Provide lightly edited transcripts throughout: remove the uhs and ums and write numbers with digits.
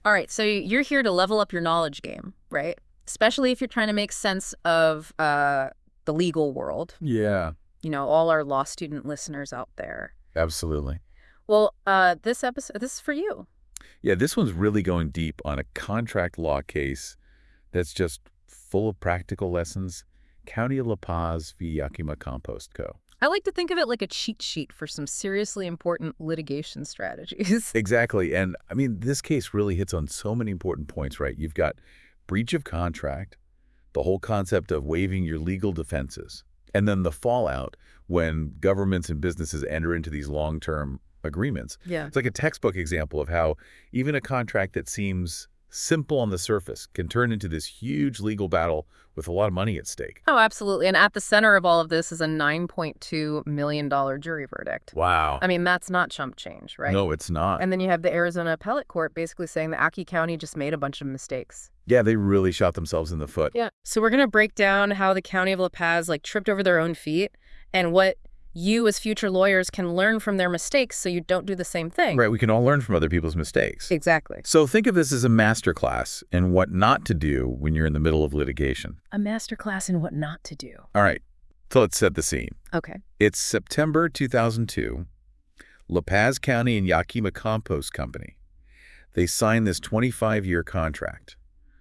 All right, so you're here to level up your knowledge game, right? Especially if you're trying to make sense of the legal world. Yeah, All our law student listeners out there. absolutely. Well, this episode, this is for you. Yeah, this one's really going deep on a contract law case that's just full of practical lessons. County of La Paz v. Yakima Compost Co. I like to think of it like a cheat sheet for some seriously important litigation strategies. Exactly. And I mean, this case really hits on so many important points, right? You've got breach of contract, the whole concept of waiving your legal defenses, and then the fallout when governments and businesses enter into these long-term agreements. Yeah. It's like a textbook example of how even a contract that seems simple on the surface can turn into this huge legal battle with a lot of money at stake. Oh, absolutely. And at the center of all of this is a $9.2 million jury verdict. Wow. I mean, that's not chump change, right? No, it's not. And then you have the Arizona Appellate Court basically saying that Aki County just made a bunch of mistakes. Yeah, they really shot themselves in the foot. Yeah. So we're going to break down how the County of La Paz tripped over their own feet and what you as future lawyers can learn from their mistakes so you don't do the same thing. Right, we can all learn from other people's mistakes. Exactly. So think of this as a masterclass in what not to do when you're in the middle of litigation. A masterclass in what not to do. All right, so let's set the scene. Okay. It's September 2002. La Paz County and Yakima Compost Company. They signed this 25-year contract.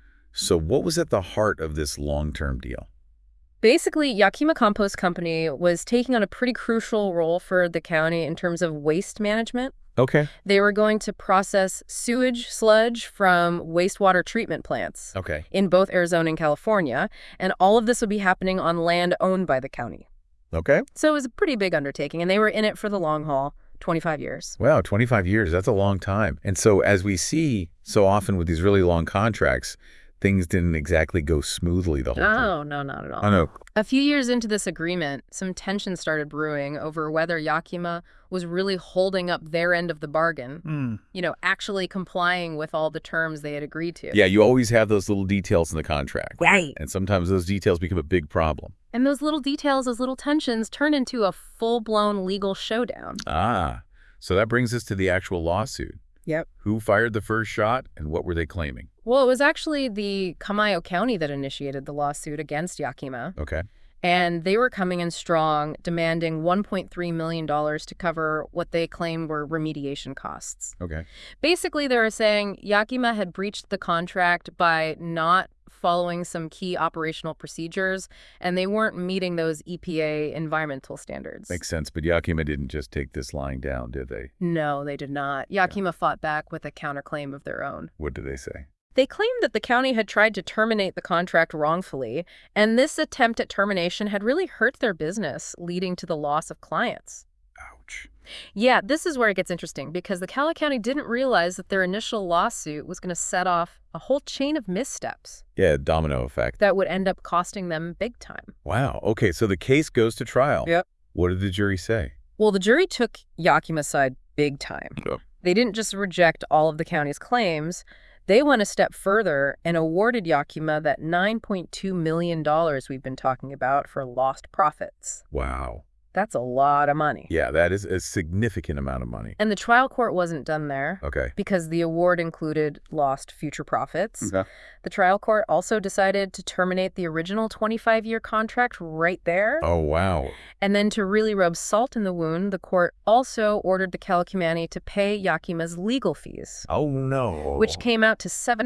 So what was at the heart of this long-term deal? Basically, Yakima Compost Company was taking on a pretty crucial role for the county in terms of waste management. Okay. They were going to process sewage sludge from wastewater treatment plants Okay. in both Arizona and California, and all of this would be happening on land owned by the county. Okay. So it was a pretty big undertaking, and they were in it for the long haul, 25 years. Wow, 25 years, that's a long time. And so as we see so often with these really long contracts, things didn't exactly go smoothly the whole time. Oh, no, not at all. I know. A few years into this agreement, some tension started brewing over whether Yakima was really holding up their end of the bargain, actually complying with all the terms they had agreed to. Yeah, you always have those little details in the contract. Right. And sometimes those details become a big problem. And those little details, those little tensions turn into a full-blown legal showdown. Ah, so that brings us to the actual lawsuit. Yep. Who fired the first shot and what were they claiming? Well, it was actually the Camayo County that initiated the lawsuit against Yakima. Okay. And they were coming in strong, demanding $1.3 million to cover what they claimed were remediation costs. Okay. Basically, they were saying Yakima had breached the contract by not following some key operational procedures, and they weren't meeting those EPA environmental standards. Makes sense, but Yakima didn't just take this lying down, did they? No, they did not. Yakima fought back with a counterclaim of their own. What did they say? They claimed that the county had tried to terminate the contract wrongfully, and this attempt at termination had really hurt their business, leading to the loss of clients. Ouch. Yeah, this is where it gets interesting, because the Cala County didn't realize that their initial lawsuit was going to set off a whole chain of missteps Yeah, domino effect. that would end up costing them big time. Wow. Okay, so the case goes to trial. Yep. What did the jury say? Well, the jury took Yakima's side big time. Yep. They didn't just reject all of the county's claims. They went a step further and awarded Yakima that $9.2 million we've been talking about for lost profits. Wow. That's a lot of money. Yeah, that is a significant amount of money. And the trial court wasn't done there. Okay. Because the award included lost future profits. Okay. The trial court also decided to terminate the original 25-year contract right there. Oh, wow. And then to really rub salt in the wound, the court also ordered the Calicomanni to pay Yakima's legal fees. Oh, no. Which came out to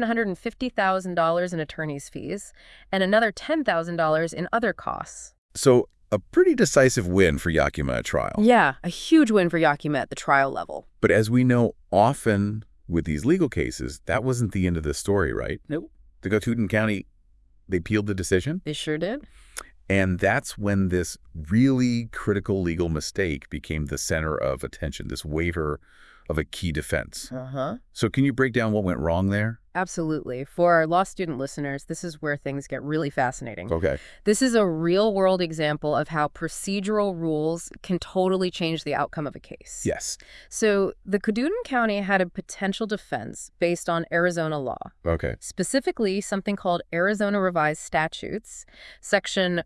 $750,000 in attorney's fees and another $10,000 in other costs. So a pretty decisive win for Yakima at trial. Yeah, a huge win for Yakima at the trial level. But as we know, often with these legal cases, that wasn't the end of the story, right? Nope. The Gotutan County, they appealed the decision. They sure did. And that's when this really critical legal mistake became the center of attention, this waiver of a key defense. Uh-huh. So can you break down what went wrong there? Absolutely. For our law student listeners, this is where things get really fascinating. Okay. This is a real-world example of how procedural rules can totally change the outcome of a case. Yes. So the Caddo County had a potential defense based on Arizona law. Okay. Specifically, something called Arizona Revised Statutes, Section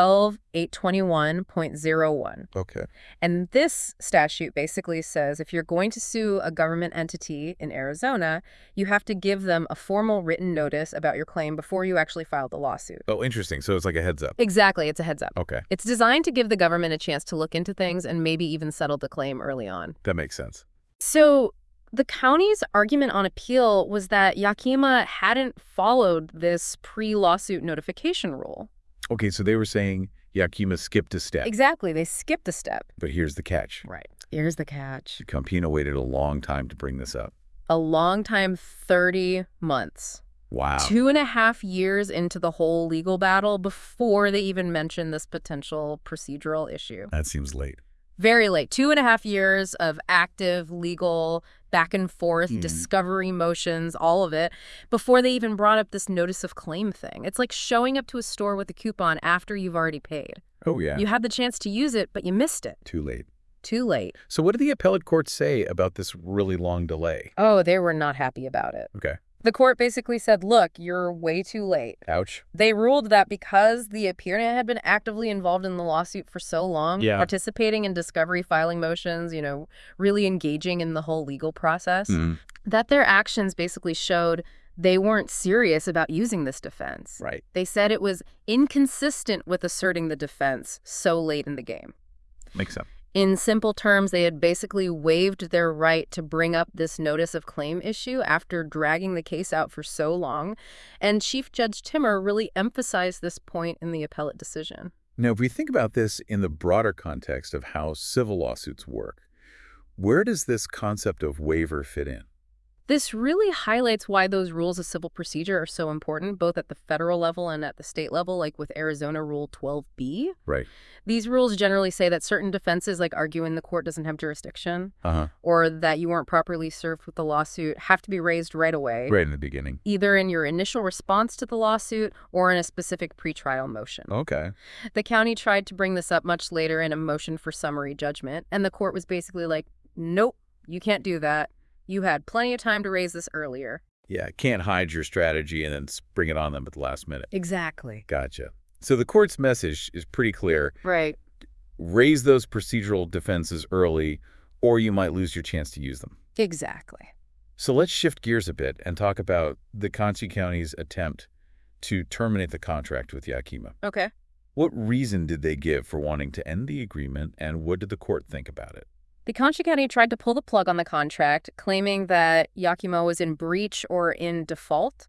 12821.01. Okay. And this statute basically says if you're going to sue a government entity in Arizona, you have to give them a formal written notice about your claim before you actually file the lawsuit. Oh, interesting. So it's like a heads up. Exactly. It's a heads up. Okay. It's designed to give the government a chance to look into things and maybe even settle the claim early on. That makes sense. So the county's argument on appeal was that Yakima hadn't followed this pre-lawsuit notification rule. Okay, so they were saying Yakima skipped a step. Exactly. They skipped a step. But here's the catch. Right. Here's the catch. Campino waited a long time to bring this up. A long time, 30 months. Wow. 2.5 years into the whole legal battle before they even mentioned this potential procedural issue. That seems late. Very late. 2.5 years of active legal back and forth, discovery motions, all of it, before they even brought up this notice of claim thing. It's like showing up to a store with a coupon after you've already paid. Oh, yeah. You had the chance to use it, but you missed it. Too late. Too late. So what did the appellate court say about this really long delay? Oh, they were not happy about it. Okay. The court basically said, look, you're way too late. Ouch. They ruled that because the appearant had been actively involved in the lawsuit for so long, participating in discovery filing motions, really engaging in the whole legal process, that their actions basically showed they weren't serious about using this defense. Right. They said it was inconsistent with asserting the defense so late in the game. Makes sense. In simple terms, they had basically waived their right to bring up this notice of claim issue after dragging the case out for so long, and Chief Judge Timmer really emphasized this point in the appellate decision. Now, if we think about this in the broader context of how civil lawsuits work, where does this concept of waiver fit in? This really highlights why those rules of civil procedure are so important, both at the federal level and at the state level, like with Arizona Rule 12b. Right. These rules generally say that certain defenses, like arguing the court doesn't have jurisdiction, or that you weren't properly served with the lawsuit, have to be raised right away. Right in the beginning. Either in your initial response to the lawsuit or in a specific pretrial motion. Okay. The county tried to bring this up much later in a motion for summary judgment, and the court was basically like, nope, you can't do that. You had plenty of time to raise this earlier. Yeah, can't hide your strategy and then spring it on them at the last minute. Exactly. Gotcha. So the court's message is pretty clear. Right. Raise those procedural defenses early, or you might lose your chance to use them. Exactly. So let's shift gears a bit and talk about the Concy County's attempt to terminate the contract with Yakima. Okay. What reason did they give for wanting to end the agreement, and what did the court think about it? The Concy County tried to pull the plug on the contract, claiming that Yakima was in breach or in default.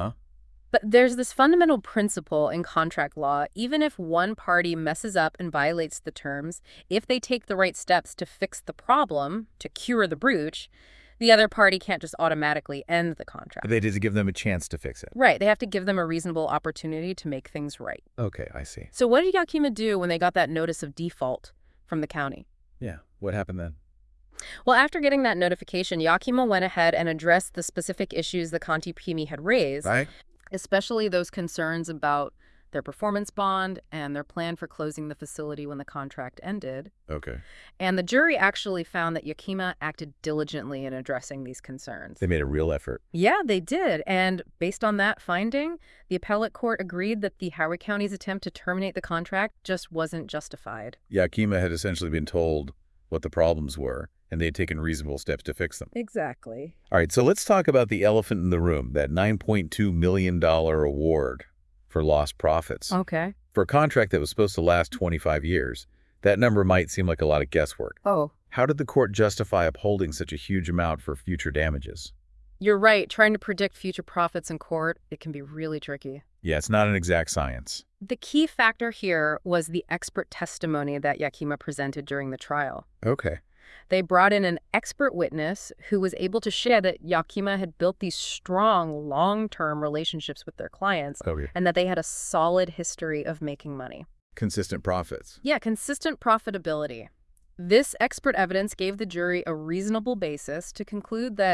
But there's this fundamental principle in contract law. Even if one party messes up and violates the terms, if they take the right steps to fix the problem, to cure the breach, the other party can't just automatically end the contract. They did give them a chance to fix it. Right. They have to give them a reasonable opportunity to make things right. Okay, I see. So what did Yakima do when they got that notice of default from the county? Yeah, what happened then? Well, after getting that notification, Yakima went ahead and addressed the specific issues the Conti Pimi had raised, Right. especially those concerns about their performance bond and their plan for closing the facility when the contract ended. Okay. And the jury actually found that Yakima acted diligently in addressing these concerns. They made a real effort. Yeah, they did. And based on that finding, the appellate court agreed that the Howard County's attempt to terminate the contract just wasn't justified. Yakima had essentially been told what the problems were, and they had taken reasonable steps to fix them. Exactly. All right, so let's talk about the elephant in the room, that $9.2 million award for lost profits. Okay. For a contract that was supposed to last 25 years, that number might seem like a lot of guesswork. Oh. How did the court justify upholding such a huge amount for future damages? You're right. Trying to predict future profits in court, it can be really tricky. Yeah, it's not an exact science. The key factor here was the expert testimony that Yakima presented during the trial. Okay. They brought in an expert witness who was able to share that Yakima had built these strong, long-term relationships with their clients, and that they had a solid history of making money. Consistent profits. Yeah, consistent profitability. This expert evidence gave the jury a reasonable basis to conclude that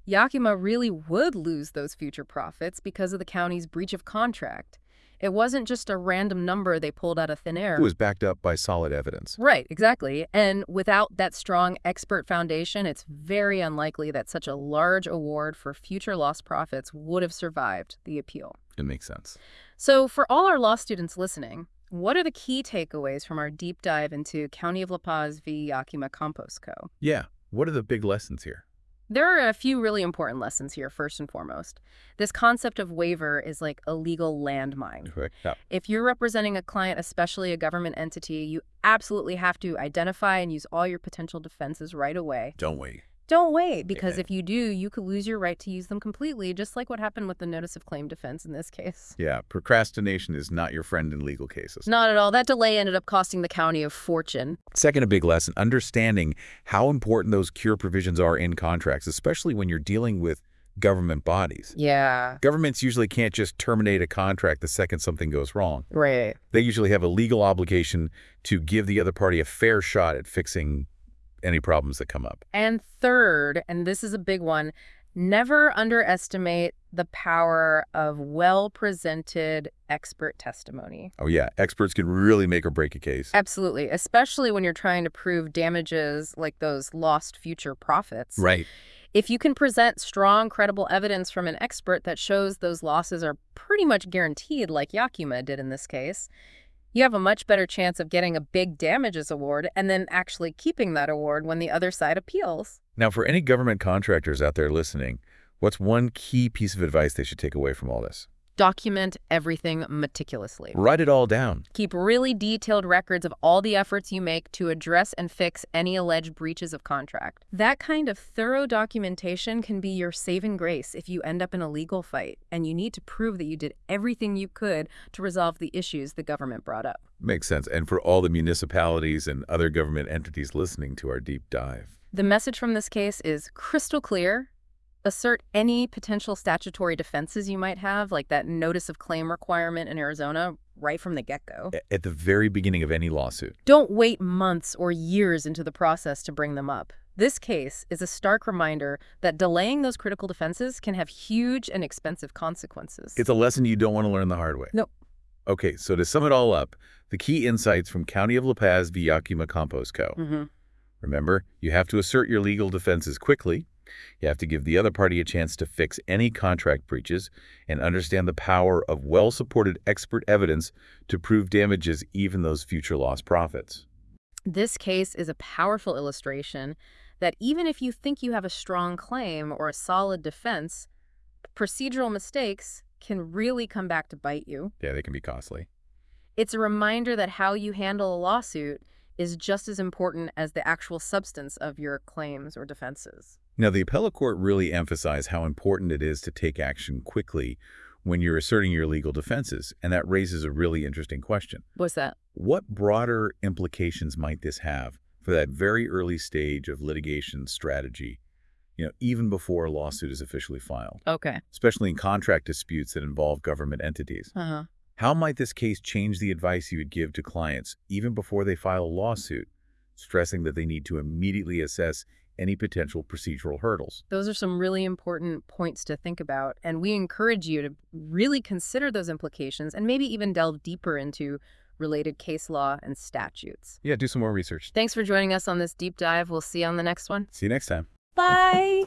Yakima really would lose those future profits because of the county's breach of contract. It wasn't just a random number they pulled out of thin air. It was backed up by solid evidence. Right, exactly. And without that strong expert foundation, it's very unlikely that such a large award for future lost profits would have survived the appeal. It makes sense. So for all our law students listening, what are the key takeaways from our deep dive into County of La Paz v. Yakima Compost Co.? Yeah. What are the big lessons here? There are a few really important lessons here, first and foremost. This concept of waiver is like a legal landmine. Okay. Yeah. If you're representing a client, especially a government entity, you absolutely have to identify and use all your potential defenses right away. Don't wait. Don't wait, because Yeah. if you do, you could lose your right to use them completely, just like what happened with the notice of claim defense in this case. Yeah. Procrastination is not your friend in legal cases. Not at all. That delay ended up costing the county a fortune. Second, a big lesson, understanding how important those cure provisions are in contracts, especially when you're dealing with government bodies. Yeah. Governments usually can't just terminate a contract the second something goes wrong. Right. They usually have a legal obligation to give the other party a fair shot at fixing any problems that come up. And third, and this is a big one, never underestimate the power of well-presented expert testimony. Oh, yeah. Experts can really make or break a case. Absolutely, especially when you're trying to prove damages like those lost future profits. Right. If you can present strong, credible evidence from an expert that shows those losses are pretty much guaranteed, like Yakima did in this case, you have a much better chance of getting a big damages award and then actually keeping that award when the other side appeals. Now, for any government contractors out there listening, what's one key piece of advice they should take away from all this? Document everything meticulously. Write it all down. Keep really detailed records of all the efforts you make to address and fix any alleged breaches of contract. That kind of thorough documentation can be your saving grace if you end up in a legal fight and you need to prove that you did everything you could to resolve the issues the government brought up. Makes sense. And for all the municipalities and other government entities listening to our deep dive. The message from this case is crystal clear. Assert any potential statutory defenses you might have, like that notice of claim requirement in Arizona, right from the get-go. At the very beginning of any lawsuit. Don't wait months or years into the process to bring them up. This case is a stark reminder that delaying those critical defenses can have huge and expensive consequences. It's a lesson you don't want to learn the hard way. No. Okay, so to sum it all up, the key insights from County of La Paz v. Yakima Compost Co. Remember, you have to assert your legal defenses quickly. You have to give the other party a chance to fix any contract breaches and understand the power of well-supported expert evidence to prove damages, even those future lost profits. This case is a powerful illustration that even if you think you have a strong claim or a solid defense, procedural mistakes can really come back to bite you. Yeah, they can be costly. It's a reminder that how you handle a lawsuit is just as important as the actual substance of your claims or defenses. Now, the appellate court really emphasized how important it is to take action quickly when you're asserting your legal defenses, and that raises a really interesting question. What's that? What broader implications might this have for that very early stage of litigation strategy, even before a lawsuit is officially filed? Okay. Especially in contract disputes that involve government entities. How might this case change the advice you would give to clients even before they file a lawsuit, stressing that they need to immediately assess any potential procedural hurdles? Those are some really important points to think about, and we encourage you to really consider those implications and maybe even delve deeper into related case law and statutes. Yeah, do some more research. Thanks for joining us on this deep dive. We'll see you on the next one. See you next time. Bye!